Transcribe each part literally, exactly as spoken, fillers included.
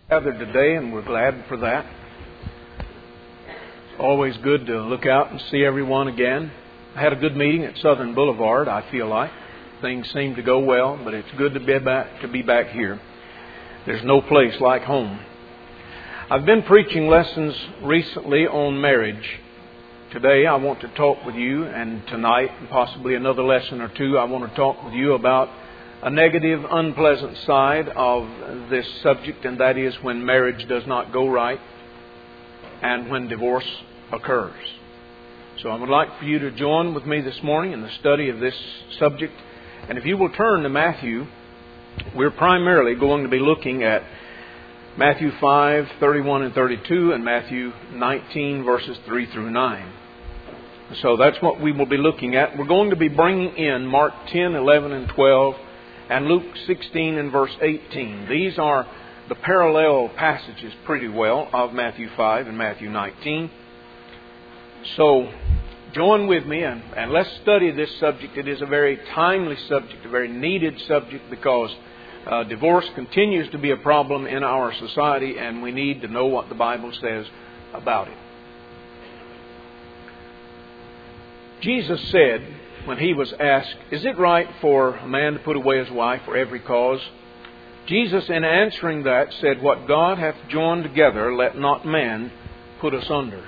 Gathered today, and we're glad for that. It's always good to look out and see everyone again. I had a good meeting at Southern Boulevard, I feel like. Things seem to go well, but it's good to be back, to be back here. There's no place like home. I've been preaching lessons recently on marriage. Today I want to talk with you, and tonight, and possibly another lesson or two, I want to talk with you about a negative, unpleasant side of this subject, and that is when marriage does not go right and when divorce occurs. So I would like for you to join with me this morning in the study of this subject. And if you will turn to Matthew, we're primarily going to be looking at Matthew five, thirty-one and thirty-two, and Matthew nineteen, verses three through nine. So that's what we will be looking at. We're going to be bringing in Mark ten, eleven and twelve, and Luke sixteen and verse eighteen. These are the parallel passages pretty well of Matthew five and Matthew nineteen. So join with me and, and let's study this subject. It is a very timely subject, a very needed subject, because uh, divorce continues to be a problem in our society, and we need to know what the Bible says about it. Jesus said, when He was asked, "Is it right for a man to put away his wife for every cause?" Jesus, in answering that, said, "What God hath joined together, let not man put asunder."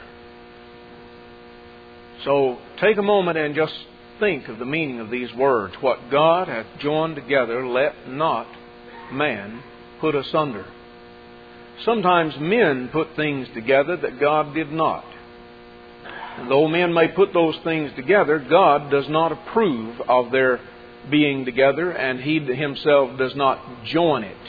So take a moment and just think of the meaning of these words. What God hath joined together, let not man put asunder. Sometimes men put things together that God did not. And though men may put those things together, God does not approve of their being together, and He Himself does not join it.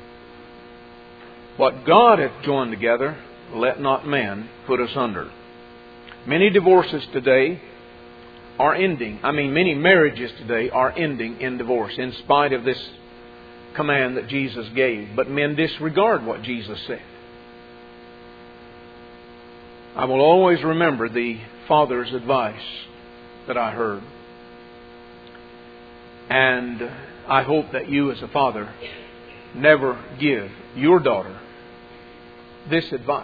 What God hath joined together, let not man put asunder. Many divorces today are ending. I mean, many marriages today are ending in divorce, in spite of this command that Jesus gave. But men disregard what Jesus said. I will always remember the father's advice that I heard. And I hope that you as a father never give your daughter this advice.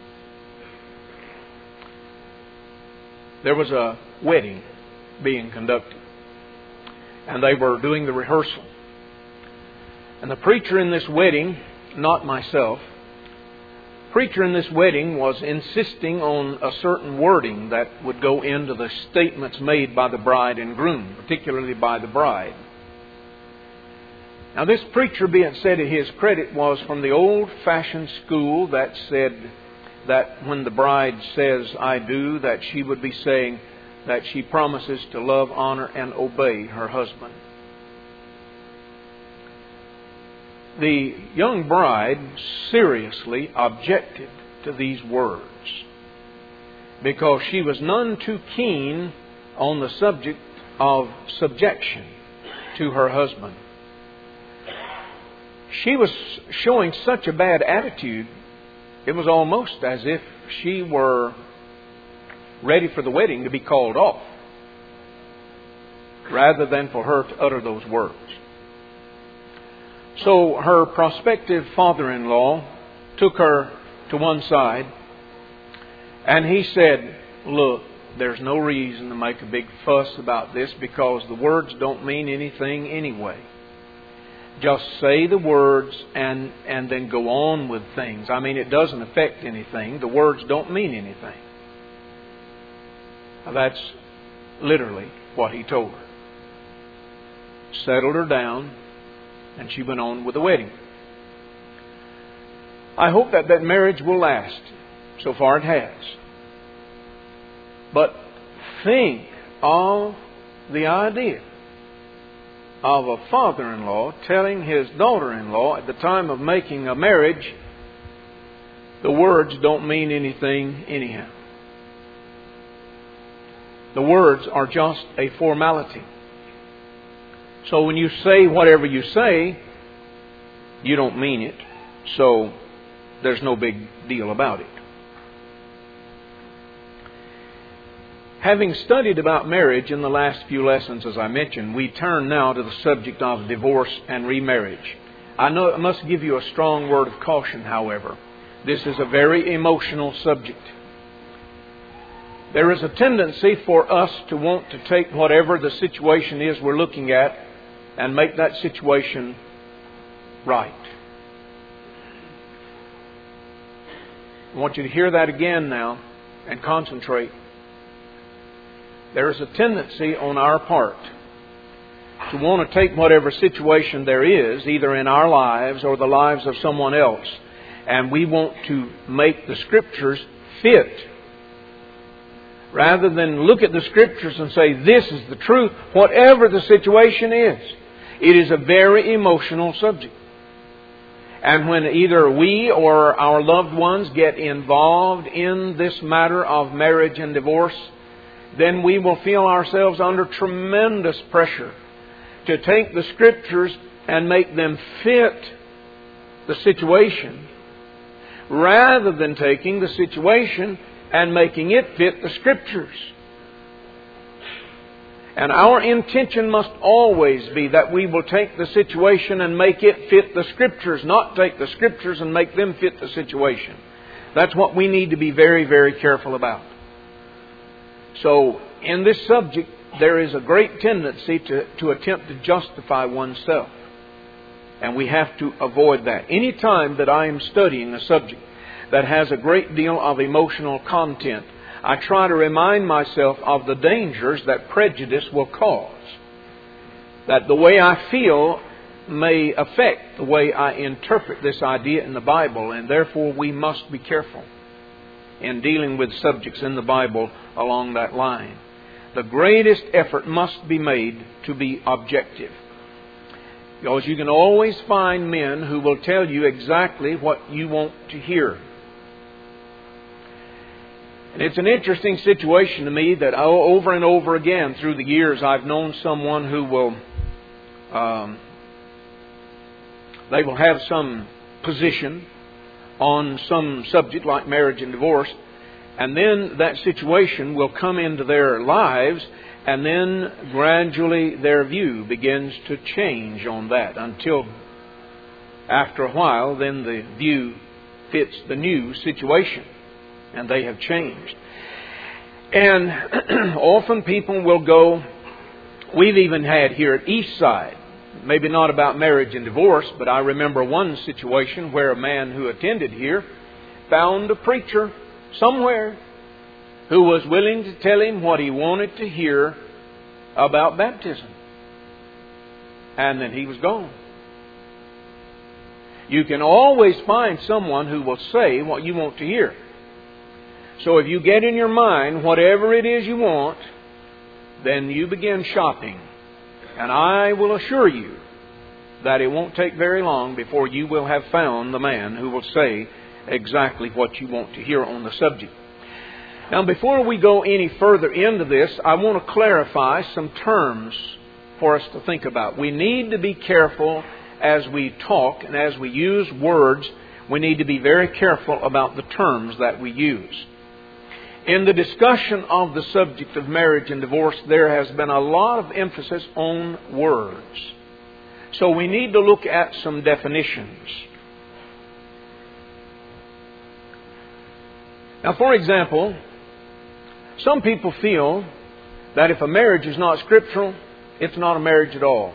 There was a wedding being conducted, and they were doing the rehearsal. And the preacher in this wedding, not myself, preacher in this wedding was insisting on a certain wording that would go into the statements made by the bride and groom, particularly by the bride. Now this preacher, be it said to his credit, was from the old-fashioned school that said that when the bride says, "I do," that she would be saying that she promises to love, honor, and obey her husband. The young bride seriously objected to these words because she was none too keen on the subject of subjection to her husband. She was showing such a bad attitude, it was almost as if she were ready for the wedding to be called off, rather than for her to utter those words. So her prospective father-in-law took her to one side, and he said, "Look, there's no reason to make a big fuss about this, because the words don't mean anything anyway. Just say the words and, and then go on with things. I mean, it doesn't affect anything. The words don't mean anything." Now, that's literally what he told her. Settled her down, and she went on with the wedding. I hope that that marriage will last. So far it has. But think of the idea of a father-in-law telling his daughter-in-law at the time of making a marriage, the words don't mean anything anyhow. The words are just a formality. So when you say whatever you say, you don't mean it. So there's no big deal about it. Having studied about marriage in the last few lessons, as I mentioned, we turn now to the subject of divorce and remarriage. I know I must give you a strong word of caution, however. This is a very emotional subject. There is a tendency for us to want to take whatever the situation is we're looking at and make that situation right. I want you to hear that again now and concentrate. There is a tendency on our part to want to take whatever situation there is, either in our lives or the lives of someone else, and we want to make the Scriptures fit. Rather than look at the Scriptures and say, this is the truth, whatever the situation is. It is a very emotional subject. And when either we or our loved ones get involved in this matter of marriage and divorce, then we will feel ourselves under tremendous pressure to take the Scriptures and make them fit the situation, rather than taking the situation and making it fit the Scriptures. And our intention must always be that we will take the situation and make it fit the Scriptures, not take the Scriptures and make them fit the situation. That's what we need to be very, very careful about. So, in this subject, there is a great tendency to, to attempt to justify oneself. And we have to avoid that. Any time that I am studying a subject that has a great deal of emotional content, I try to remind myself of the dangers that prejudice will cause. That the way I feel may affect the way I interpret this idea in the Bible, and therefore we must be careful in dealing with subjects in the Bible along that line. The greatest effort must be made to be objective. Because you can always find men who will tell you exactly what you want to hear. And it's an interesting situation to me that over and over again through the years I've known someone who will, um, they will have some position on some subject like marriage and divorce, and then that situation will come into their lives, and then gradually their view begins to change on that until after a while then the view fits the new situation. And they have changed. And often people will go, we've even had here at Eastside, maybe not about marriage and divorce, but I remember one situation where a man who attended here found a preacher somewhere who was willing to tell him what he wanted to hear about baptism. And then he was gone. You can always find someone who will say what you want to hear. So if you get in your mind whatever it is you want, then you begin shopping. And I will assure you that it won't take very long before you will have found the man who will say exactly what you want to hear on the subject. Now, before we go any further into this, I want to clarify some terms for us to think about. We need to be careful as we talk and as we use words. We need to be very careful about the terms that we use. In the discussion of the subject of marriage and divorce, there has been a lot of emphasis on words. So we need to look at some definitions. Now, for example, some people feel that if a marriage is not scriptural, it's not a marriage at all.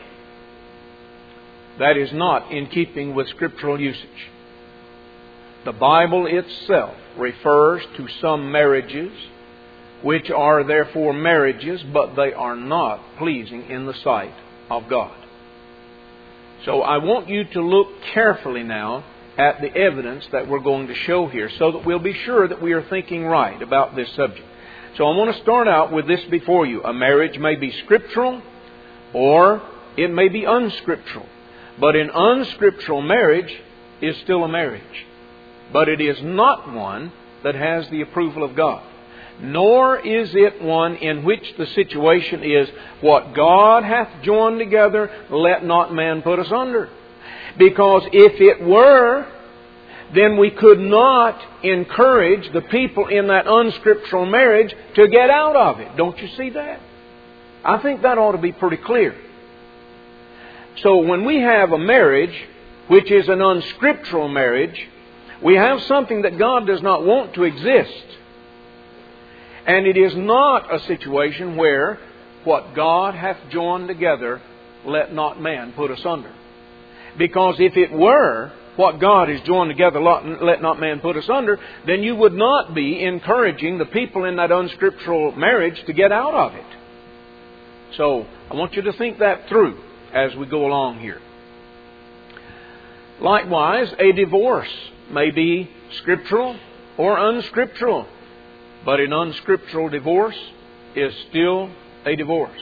That is not in keeping with scriptural usage. The Bible itself refers to some marriages which are therefore marriages, but they are not pleasing in the sight of God. So I want you to look carefully now at the evidence that we're going to show here so that we'll be sure that we are thinking right about this subject. So I want to start out with this before you. A marriage may be scriptural or it may be unscriptural. But an unscriptural marriage is still a marriage. But it is not one that has the approval of God. Nor is it one in which the situation is, what God hath joined together, let not man put asunder. Because if it were, then we could not encourage the people in that unscriptural marriage to get out of it. Don't you see that? I think that ought to be pretty clear. So when we have a marriage, which is an unscriptural marriage, we have something that God does not want to exist. And it is not a situation where what God hath joined together, let not man put asunder. Because if it were what God has joined together, let not man put asunder, then you would not be encouraging the people in that unscriptural marriage to get out of it. So I want you to think that through as we go along here. Likewise, a divorce may be scriptural or unscriptural, but an unscriptural divorce is still a divorce.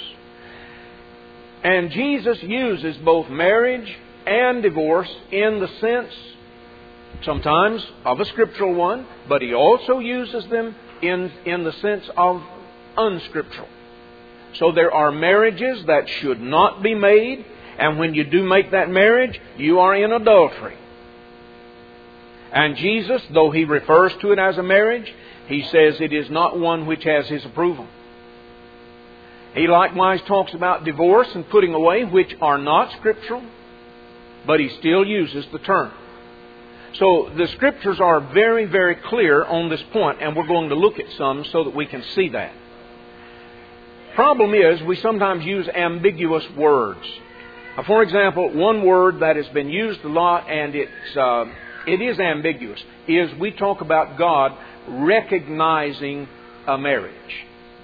And Jesus uses both marriage and divorce in the sense, sometimes of a scriptural one, but He also uses them in, in the sense of unscriptural. So there are marriages that should not be made, and when you do make that marriage, you are in adultery. And Jesus, though He refers to it as a marriage, He says it is not one which has His approval. He likewise talks about divorce and putting away, which are not scriptural, but He still uses the term. So the Scriptures are very, very clear on this point, and we're going to look at some so that we can see that. Problem is, we sometimes use ambiguous words. For example, one word that has been used a lot, and it's uh, it is ambiguous, is we talk about God recognizing a marriage,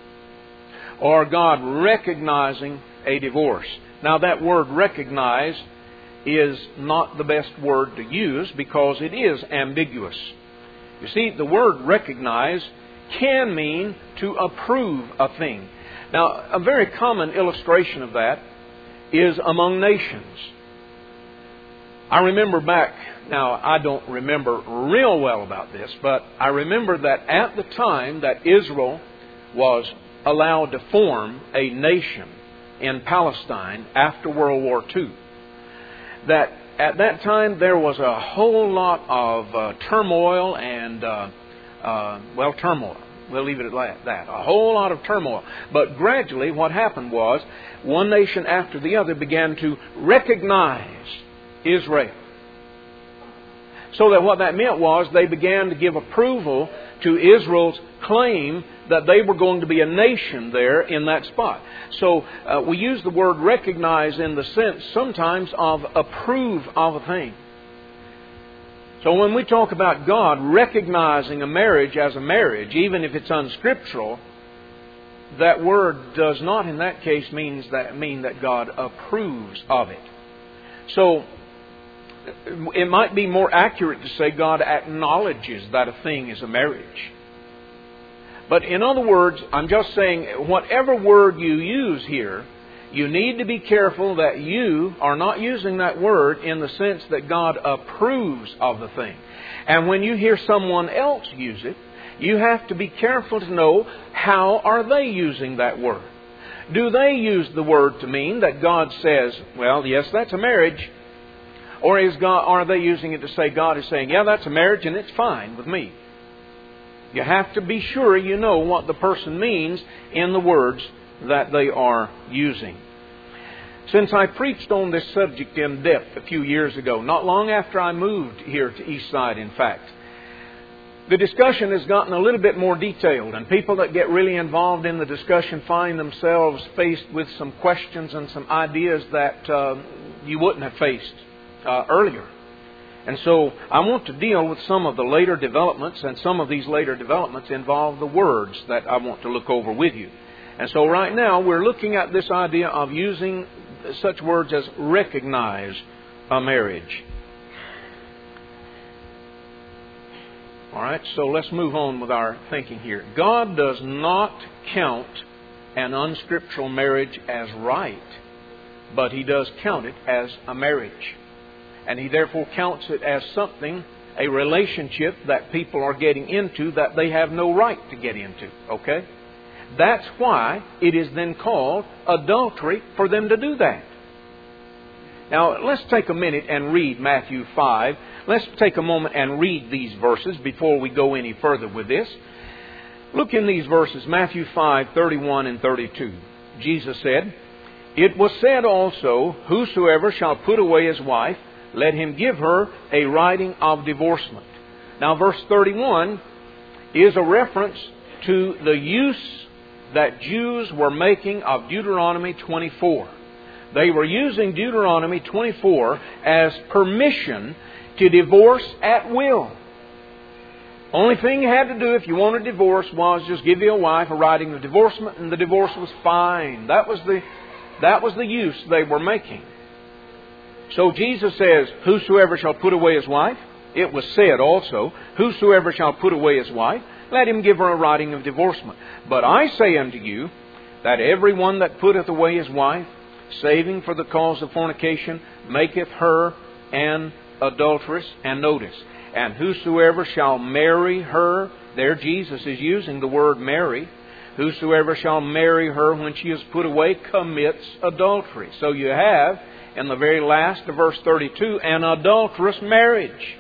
or God recognizing a divorce. Now, that word recognize is not the best word to use because it is ambiguous. You see, the word recognize can mean to approve a thing. Now, a very common illustration of that is among nations. I remember back, now I don't remember real well about this, but I remember that at the time that Israel was allowed to form a nation in Palestine after World War Two, that at that time there was a whole lot of uh, turmoil and, uh, uh, well, turmoil. We'll leave it at that. A whole lot of turmoil. But gradually what happened was one nation after the other began to recognize Israel. So that what that meant was they began to give approval to Israel's claim that they were going to be a nation there in that spot. So uh, we use the word recognize in the sense sometimes of approve of a thing. So when we talk about God recognizing a marriage as a marriage, even if it's unscriptural, that word does not in that case means that, mean that God approves of it. So it might be more accurate to say God acknowledges that a thing is a marriage. But in other words, I'm just saying whatever word you use here, you need to be careful that you are not using that word in the sense that God approves of the thing. And when you hear someone else use it, you have to be careful to know how are they using that word. Do they use the word to mean that God says, well, yes, that's a marriage? Or is God, are they using it to say God is saying, yeah, that's a marriage and it's fine with me? You have to be sure you know what the person means in the words that they are using. Since I preached on this subject in depth a few years ago, not long after I moved here to Eastside, in fact, the discussion has gotten a little bit more detailed, and people that get really involved in the discussion find themselves faced with some questions and some ideas that uh, you wouldn't have faced uh, earlier. And so I want to deal with some of the later developments, and some of these later developments involve the words that I want to look over with you. And so right now we're looking at this idea of using such words as recognize a marriage. All right, so let's move on with our thinking here. God does not count an unscriptural marriage as right, but He does count it as a marriage. And He therefore counts it as something, a relationship that people are getting into that they have no right to get into. Okay? That's why it is then called adultery for them to do that. Now, let's take a minute and read Matthew five. Let's take a moment and read these verses before we go any further with this. Look in these verses, Matthew five, thirty-one and thirty-two. Jesus said, It was said also, whosoever shall put away his wife, let him give her a writing of divorcement. Now verse thirty-one is a reference to the use that Jews were making of Deuteronomy twenty-four. They were using Deuteronomy twenty-four as permission to divorce at will. Only thing you had to do if you wanted a divorce was just give your wife a writing of divorcement, and the divorce was fine. That was the, that was the use they were making. So Jesus says, whosoever shall put away his wife, it was said also, whosoever shall put away his wife, let him give her a writing of divorcement. But I say unto you, that every one that putteth away his wife, saving for the cause of fornication, maketh her an adulteress. And notice, and whosoever shall marry her, there Jesus is using the word marry, whosoever shall marry her when she is put away commits adultery. So you have, in the very last of verse thirty-two, an adulterous marriage.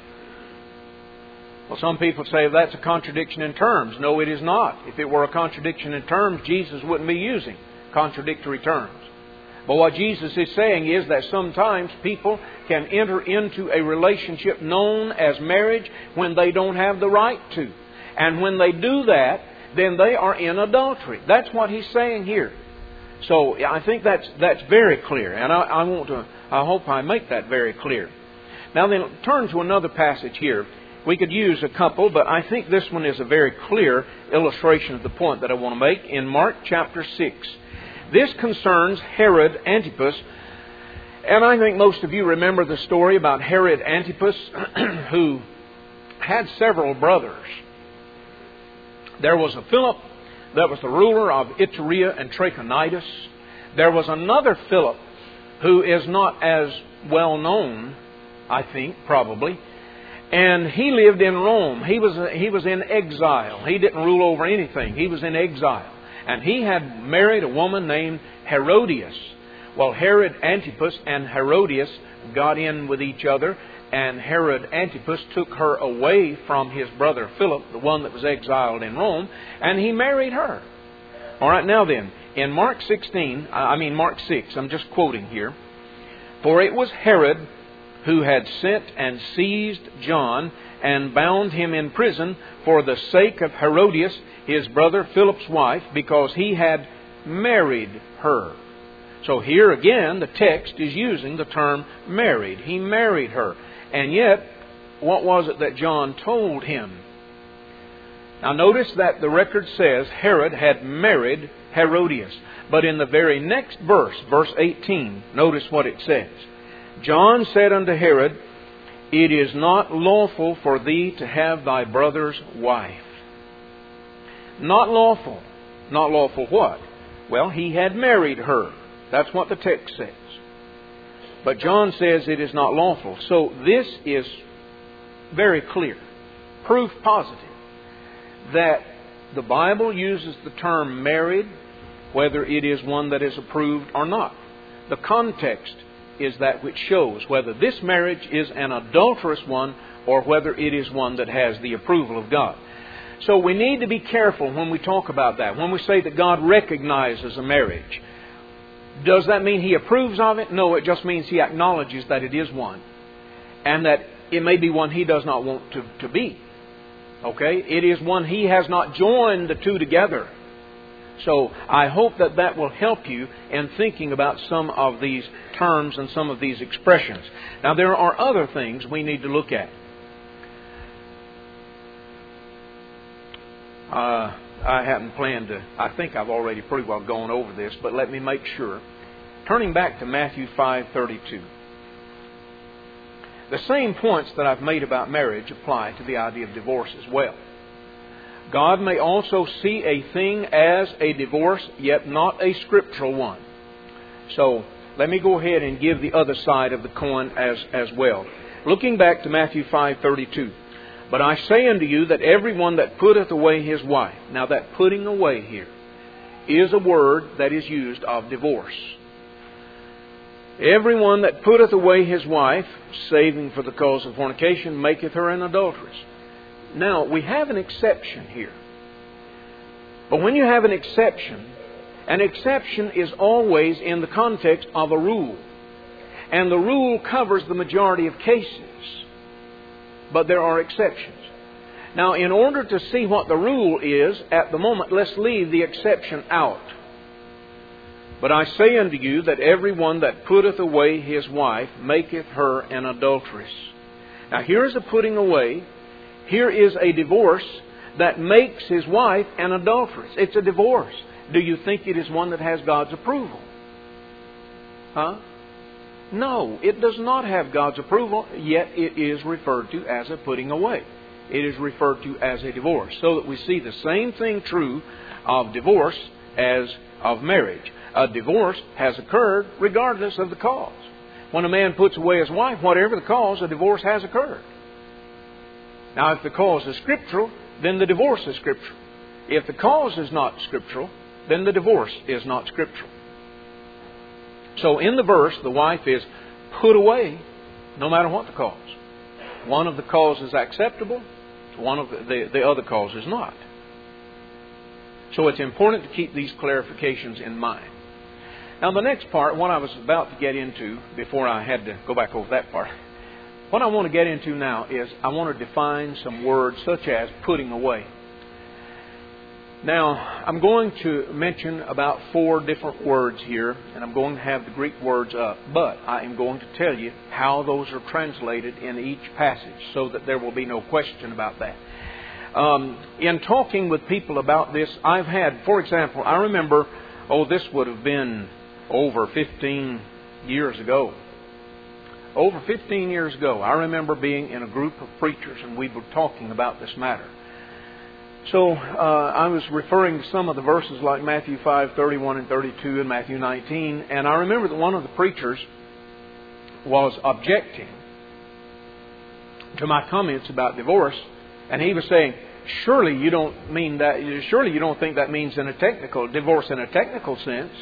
Well, some people say that's a contradiction in terms. No, it is not. If it were a contradiction in terms, Jesus wouldn't be using contradictory terms. But what Jesus is saying is that sometimes people can enter into a relationship known as marriage when they don't have the right to. And when they do that, then they are in adultery. That's what he's saying here. So I think that's that's very clear. And I, I want to I hope I make that very clear. Now then, turn to another passage here. We could use a couple, but I think this one is a very clear illustration of the point that I want to make. In Mark chapter six. This concerns Herod Antipas. And I think most of you remember the story about Herod Antipas, who had several brothers. There was a Philip that was the ruler of Iturea and Trachonitis. There was another Philip who is not as well known, I think, probably. And he lived in Rome. He was, he was in exile. He didn't rule over anything. He was in exile. And he had married a woman named Herodias. Well, Herod Antipas and Herodias got in with each other, and Herod Antipas took her away from his brother Philip, the one that was exiled in Rome, and he married her. All right, now then, in Mark sixteen, I mean Mark six, I'm just quoting here. For it was Herod who had sent and seized John and bound him in prison for the sake of Herodias, his brother Philip's wife, because he had married her. So here again, the text is using the term married. He married her. And yet, what was it that John told him? Now notice that the record says Herod had married Herodias. But in the very next verse, verse eighteen, notice what it says. John said unto Herod, it is not lawful for thee to have thy brother's wife. Not lawful. Not lawful what? Well, he had married her. That's what the text says. But John says it is not lawful. So this is very clear. Proof positive that the Bible uses the term married, whether it is one that is approved or not. The context is that which shows whether this marriage is an adulterous one or whether it is one that has the approval of God. So we need to be careful when we talk about that. When we say that God recognizes a marriage, does that mean He approves of it? No, it just means He acknowledges that it is one. And that it may be one He does not want to, to be. Okay? It is one He has not joined the two together. So I hope that that will help you in thinking about some of these terms and some of these expressions. Now there are other things we need to look at. Uh, I hadn't planned to, I think I've already pretty well gone over this, but let me make sure. Turning back to Matthew five thirty-two. The same points that I've made about marriage apply to the idea of divorce as well. God may also see a thing as a divorce, yet not a scriptural one. So let me go ahead and give the other side of the coin as, as well. Looking back to Matthew five thirty-two. But I say unto you that every one that putteth away his wife. Now that putting away here is a word that is used of divorce. Every one that putteth away his wife, saving for the cause of fornication, maketh her an adulteress. Now, we have an exception here. But when you have an exception, An exception is always in the context of a rule. And the rule covers the majority of cases. But there are exceptions. Now, in order to see what the rule is, at the moment, let's leave the exception out. But I say unto you that every one that putteth away his wife maketh her an adulteress. Now, here is a putting away. Here is a divorce that makes his wife an adulteress. It's a divorce. Do you think it is one that has God's approval? Huh? No, it does not have God's approval, yet it is referred to as a putting away. It is referred to as a divorce. So that we see the same thing true of divorce as of marriage. A divorce has occurred regardless of the cause. When a man puts away his wife, whatever the cause, a divorce has occurred. Now, if the cause is scriptural, then the divorce is scriptural. If the cause is not scriptural, then the divorce is not scriptural. So in the verse, the wife is put away no matter what the cause. One of the causes is acceptable, one of the, the, the other cause is not. So it's important to keep these clarifications in mind. Now the next part, what I was about to get into before I had to go back over that part, what I want to get into now is I want to define some words such as putting away. Now, I'm going to mention about four different words here, and I'm going to have the Greek words up, but I am going to tell you how those are translated in each passage so that there will be no question about that. Um, in talking with people about this, I've had, for example, I remember, oh, this would have been over fifteen years ago. Over fifteen years ago, I remember being in a group of preachers and we were talking about this matter. So uh, I was referring to some of the verses like Matthew five, thirty-one and thirty-two and Matthew nineteen. And I remember that one of the preachers was objecting to my comments about divorce. And he was saying, surely you don't mean that, surely you don't think that means in a technical, divorce in a technical sense.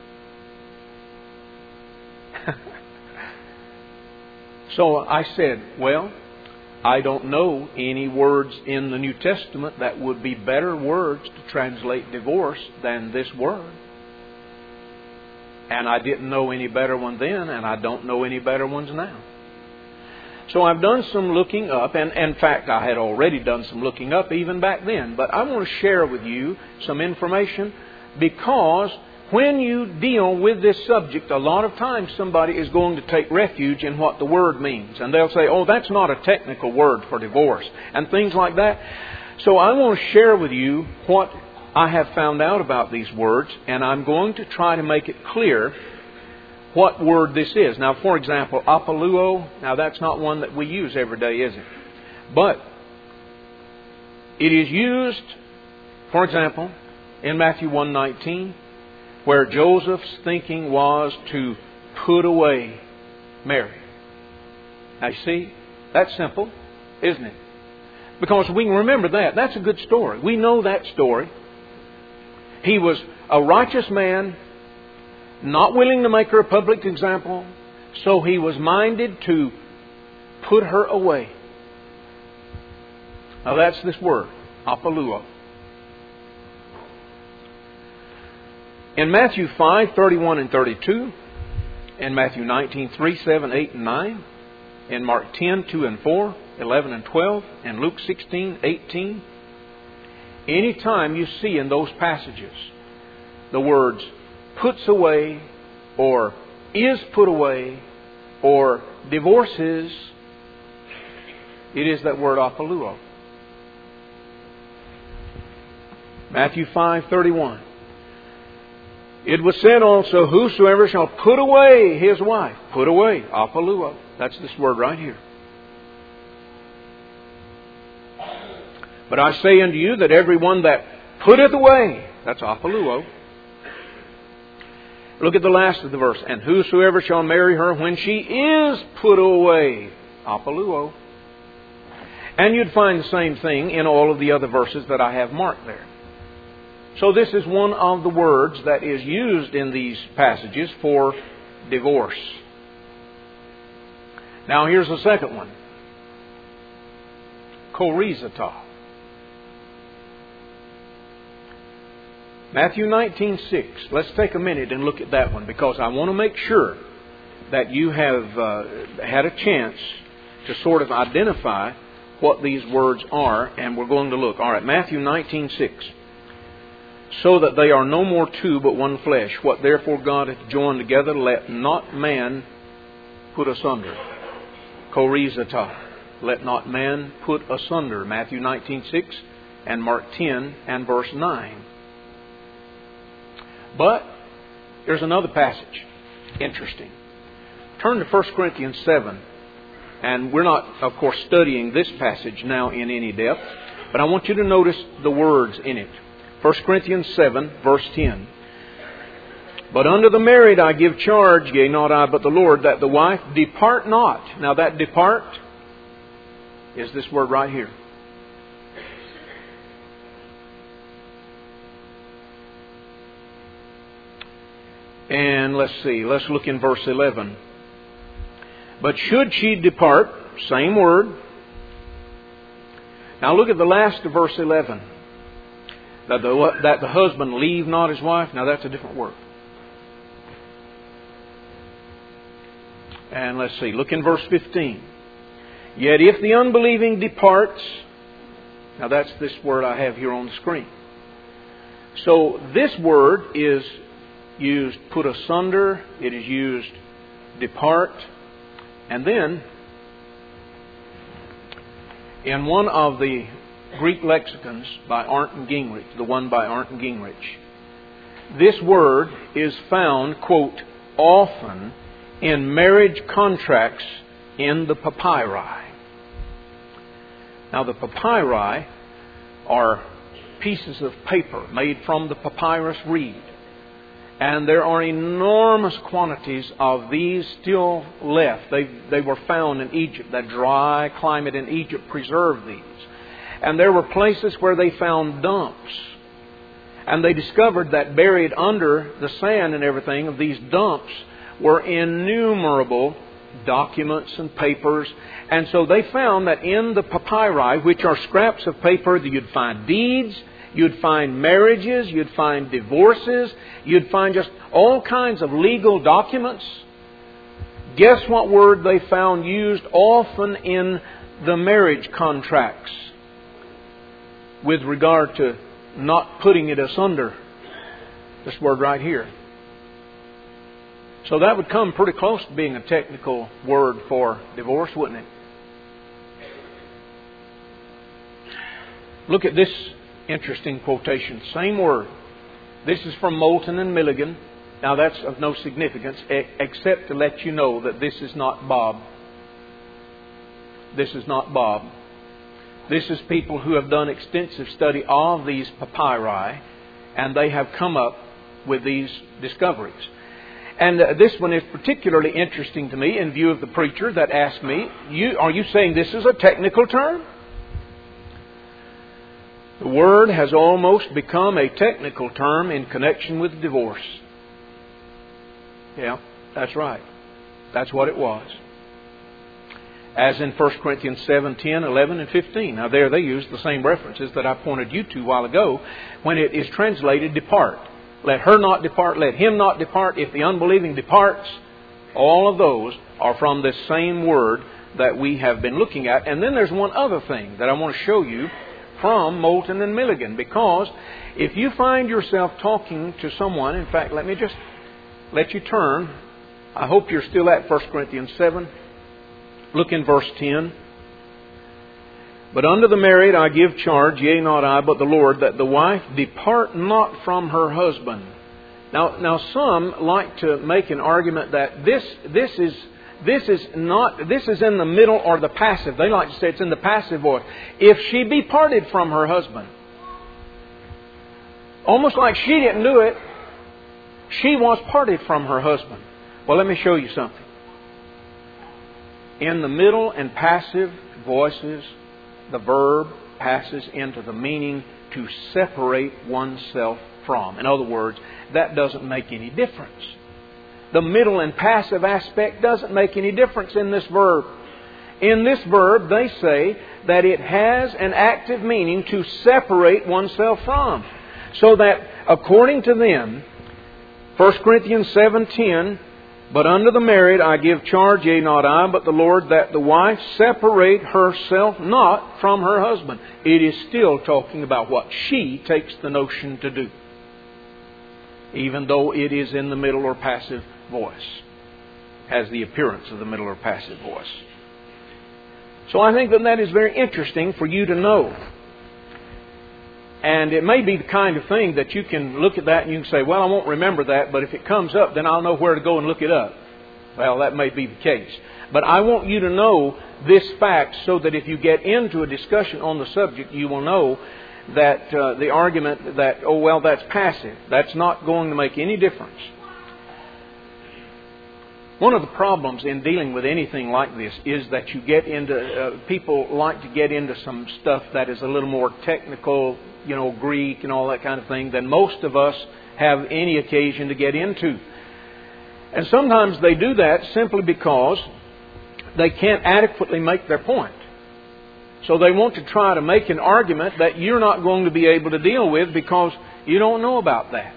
So I said, well, I don't know any words in the New Testament that would be better words to translate divorce than this word. And I didn't know any better one then, and I don't know any better ones now. So I've done some looking up, and in fact I had already done some looking up even back then. But I want to share with you some information because when you deal with this subject, a lot of times somebody is going to take refuge in what the word means. And they'll say, oh, that's not a technical word for divorce, and things like that. So I want to share with you what I have found out about these words, and I'm going to try to make it clear what word this is. Now, for example, apoluo, now that's not one that we use every day, is it? But it is used, for example, in Matthew one nineteen, where Joseph's thinking was to put away Mary. Now you see, that's simple, isn't it? Because we can remember that. That's a good story. We know that story. He was a righteous man, not willing to make her a public example, so he was minded to put her away. Now that's this word, apoluo. In Matthew five, thirty-one and thirty-two, in Matthew nineteen, three, seven, eight and nine, in Mark ten, two and four, eleven and twelve, and Luke sixteen, eighteen, any time you see in those passages the words puts away or is put away or divorces, it is that word apoluo. Matthew five, thirty-one. It was said also, whosoever shall put away his wife, put away, apoluo. That's this word right here. But I say unto you that every one that putteth away, that's apoluo. Look at the last of the verse. And whosoever shall marry her when she is put away, apoluo. And you'd find the same thing in all of the other verses that I have marked there. So this is one of the words that is used in these passages for divorce. Now here's the second one. Chorizata. Matthew nineteen six. Let's take a minute and look at that one, because I want to make sure that you have uh, had a chance to sort of identify what these words are, and we're going to look. All right, Matthew nineteen six. So that they are no more two, but one flesh. What therefore God hath joined together, let not man put asunder. Korizata. Let not man put asunder. Matthew nineteen six and Mark ten and verse nine. But there's another passage. Interesting. Turn to First Corinthians seven. And we're not, of course, studying this passage now in any depth, but I want you to notice the words in it. First Corinthians seven, verse ten. But unto the married I give charge, yea, not I, but the Lord, that the wife depart not. Now that depart is this word right here. And let's see, let's look in verse eleven. But should she depart, same word. Now look at the last of verse eleven. That the, that the husband leave not his wife. Now that's a different word. And let's see, look in verse fifteen. Yet if the unbelieving departs. Now that's this word I have here on the screen. So this word is used put asunder. It is used depart. And then, in one of the Greek lexicons by Arndt and Gingrich, the one by Arndt and Gingrich, this word is found, quote, often in marriage contracts in the papyri. Now, the papyri are pieces of paper made from the papyrus reed. And there are enormous quantities of these still left. They, they were found in Egypt. That dry climate in Egypt preserved these. And there were places where they found dumps. And they discovered that buried under the sand and everything of these dumps were innumerable documents and papers. And so they found that in the papyri, which are scraps of paper, that you'd find deeds, you'd find marriages, you'd find divorces, you'd find just all kinds of legal documents. Guess what word they found used often in the marriage contracts with regard to not putting it asunder? This word right here. So that would come pretty close to being a technical word for divorce, wouldn't it? Look at this interesting quotation. Same word. This is from Moulton and Milligan. Now that's of no significance except to let you know that this is not Bob. This is not Bob. This is people who have done extensive study of these papyri, and they have come up with these discoveries. And uh, this one is particularly interesting to me in view of the preacher that asked me, you, are you saying this is a technical term? The word has almost become a technical term in connection with divorce. Yeah, that's right. That's what it was. As in First Corinthians seven, ten, eleven, and fifteen. Now there they use the same references that I pointed you to a while ago when it is translated depart. Let her not depart, let him not depart. If the unbelieving departs, all of those are from this same word that we have been looking at. And then there's one other thing that I want to show you from Moulton and Milligan. Because if you find yourself talking to someone, in fact, let me just let you turn. I hope you're still at First Corinthians seven. Look in verse ten. But unto the married I give charge, yea, not I, but the Lord, that the wife depart not from her husband. Now, now some like to make an argument that this this is this is not this is in the middle or the passive. They like to say it's in the passive voice. If she be parted from her husband, almost like she didn't do it, she was parted from her husband. Well, let me show you something. In the middle and passive voices, the verb passes into the meaning to separate oneself from. In other words, that doesn't make any difference. The middle and passive aspect doesn't make any difference in this verb. In this verb, they say that it has an active meaning to separate oneself from. So that according to them, First Corinthians seven ten, but unto the married I give charge, yea, not I, but the Lord, that the wife separate herself not from her husband. It is still talking about what she takes the notion to do, even though it is in the middle or passive voice, has the appearance of the middle or passive voice. So I think that that is very interesting for you to know. And it may be the kind of thing that you can look at that and you can say, well, I won't remember that, but if it comes up, then I'll know where to go and look it up. Well, that may be the case. But I want you to know this fact so that if you get into a discussion on the subject, you will know that uh, the argument that, oh, well, that's passive, that's not going to make any difference. One of the problems in dealing with anything like this is that you get into, uh, people like to get into some stuff that is a little more technical, you know, Greek and all that kind of thing, than most of us have any occasion to get into. And sometimes they do that simply because they can't adequately make their point. So they want to try to make an argument that you're not going to be able to deal with because you don't know about that.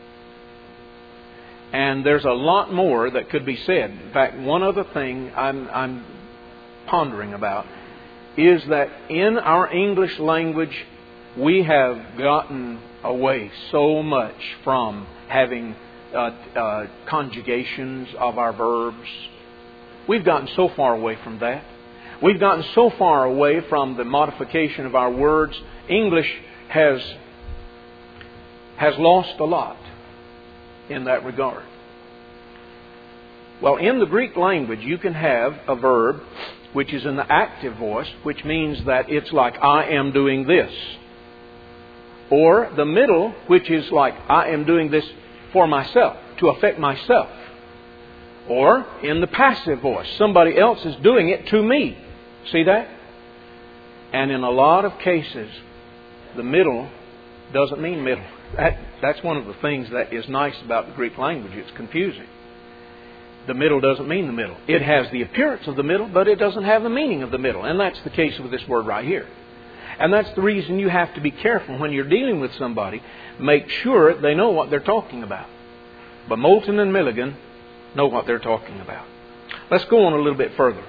And there's a lot more that could be said. In fact, one other thing I'm, I'm pondering about is that in our English language, we have gotten away so much from having uh, uh, conjugations of our verbs. We've gotten so far away from that. We've gotten so far away from the modification of our words. English has, has lost a lot in that regard. Well, in the Greek language, you can have a verb which is in the active voice, which means that it's like, I am doing this. Or the middle, which is like, I am doing this for myself, to affect myself. Or in the passive voice, somebody else is doing it to me. See that? And in a lot of cases, the middle doesn't mean middle. That, that's one of the things that is nice about the Greek language. It's confusing. The middle doesn't mean the middle. It has the appearance of the middle, but it doesn't have the meaning of the middle. And that's the case with this word right here. And that's the reason you have to be careful when you're dealing with somebody. Make sure they know what they're talking about. But Moulton and Milligan know what they're talking about. Let's go on a little bit further.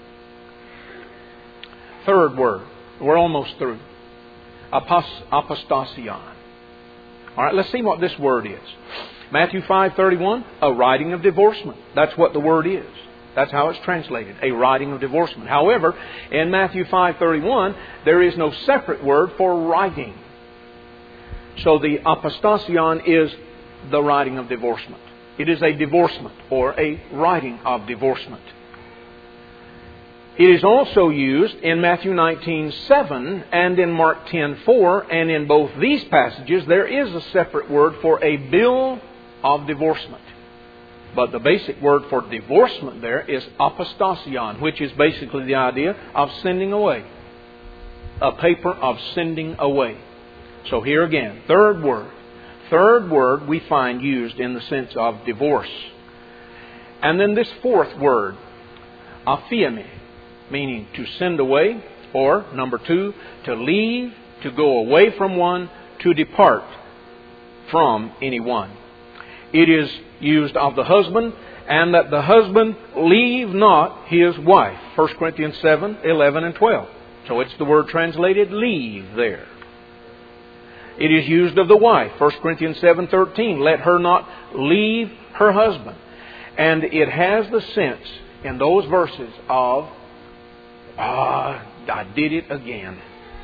Third word. We're almost through. Apost- apostasion. All right, let's see what this word is. Matthew five thirty-one, a writing of divorcement. That's what the word is. That's how it's translated, a writing of divorcement. However, in Matthew five thirty-one, there is no separate word for writing. So the apostasion is the writing of divorcement. It is a divorcement or a writing of divorcement. It is also used in Matthew nineteen seven and in Mark ten four, and in both these passages there is a separate word for a bill of divorcement. But the basic word for divorcement there is apostasion, which is basically the idea of sending away. A paper of sending away. So here again, third word. Third word we find used in the sense of divorce. And then this fourth word, aphiemi, meaning to send away, or number two, to leave, to go away from one, to depart from anyone. It is used of the husband, and that the husband leave not his wife. First Corinthians seven, eleven and twelve. So it's the word translated leave there. It is used of the wife. First Corinthians seven thirteen. Let her not leave her husband. And it has the sense in those verses of, ah, I did it again.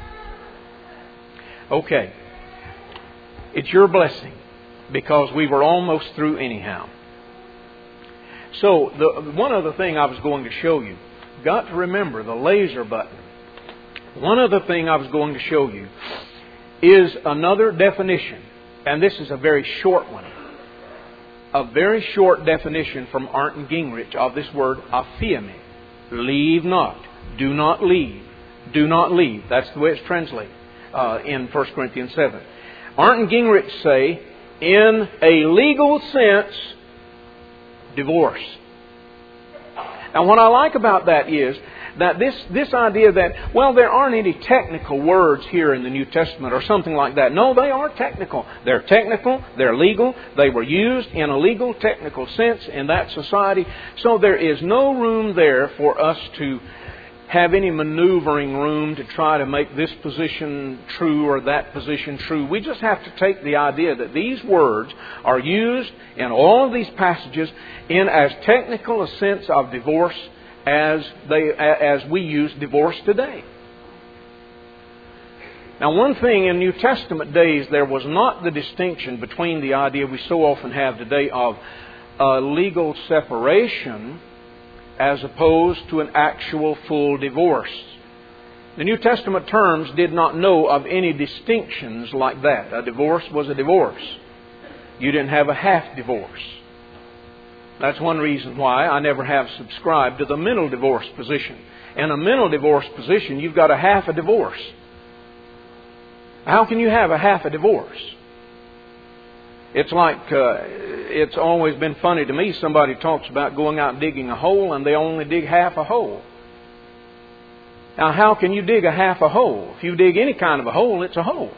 Okay. It's your blessing, because we were almost through anyhow. So, the one other thing I was going to show you. Got to remember the laser button. One other thing I was going to show you is another definition. And this is a very short one. A very short definition from Arndt Gingrich of this word aphiemi. Leave not. Do not leave. Do not leave. That's the way it's translated uh, in First Corinthians seven. Arndt Gingrich say, in a legal sense, divorce. Now what I like about that is that this, this idea that, well, there aren't any technical words here in the New Testament or something like that. No, they are technical. They're technical. They're legal. They were used in a legal, technical sense in that society. So there is no room there for us to have any maneuvering room to try to make this position true or that position true. We just have to take the idea that these words are used in all of these passages in as technical a sense of divorce as they as we use divorce today. Now, one thing in New Testament days, there was not the distinction between the idea we so often have today of a legal separation as opposed to an actual full divorce. The New Testament terms did not know of any distinctions like that. A divorce was a divorce. You didn't have a half divorce. That's one reason why I never have subscribed to the mental divorce position. In a mental divorce position, you've got a half a divorce. How can you have a half a divorce? It's like, uh, it's always been funny to me. Somebody talks about going out and digging a hole and they only dig half a hole. Now, how can you dig a half a hole? If you dig any kind of a hole, it's a hole.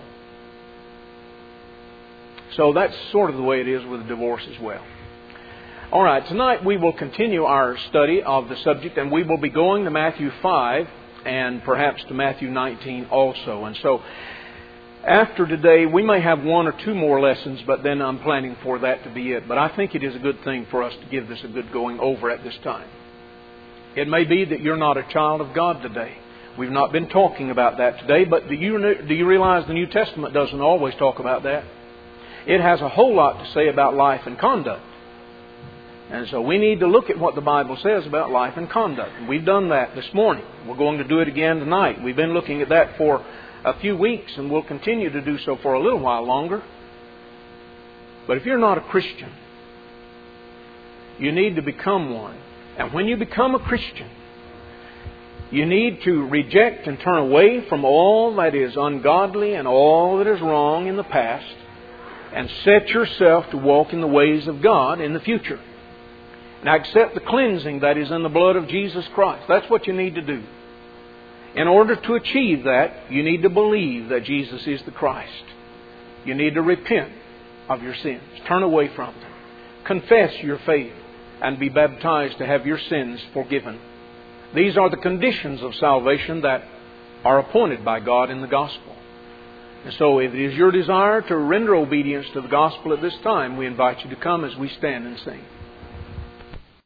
So that's sort of the way it is with a divorce as well. All right, tonight we will continue our study of the subject, and we will be going to Matthew five and perhaps to Matthew nineteen also. And so after today, we may have one or two more lessons, but then I'm planning for that to be it. But I think it is a good thing for us to give this a good going over at this time. It may be that you're not a child of God today. We've not been talking about that today, but do you, do you realize the New Testament doesn't always talk about that? It has a whole lot to say about life and conduct. And so we need to look at what the Bible says about life and conduct. And we've done that this morning. We're going to do it again tonight. We've been looking at that for a few weeks, and we'll continue to do so for a little while longer. But if you're not a Christian, you need to become one. And when you become a Christian, you need to reject and turn away from all that is ungodly and all that is wrong in the past, and set yourself to walk in the ways of God in the future. And accept the cleansing that is in the blood of Jesus Christ. That's what you need to do. In order to achieve that, you need to believe that Jesus is the Christ. You need to repent of your sins. Turn away from them. Confess your faith and be baptized to have your sins forgiven. These are the conditions of salvation that are appointed by God in the gospel. And so if it is your desire to render obedience to the gospel at this time, we invite you to come as we stand and sing.